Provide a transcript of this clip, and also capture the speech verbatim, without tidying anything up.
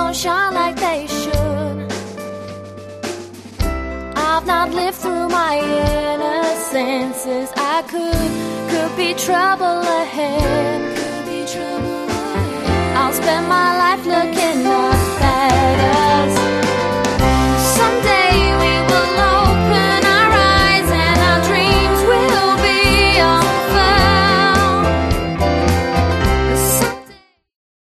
don't shine like they should. I've not lived through my innocence as I could. Could be trouble ahead.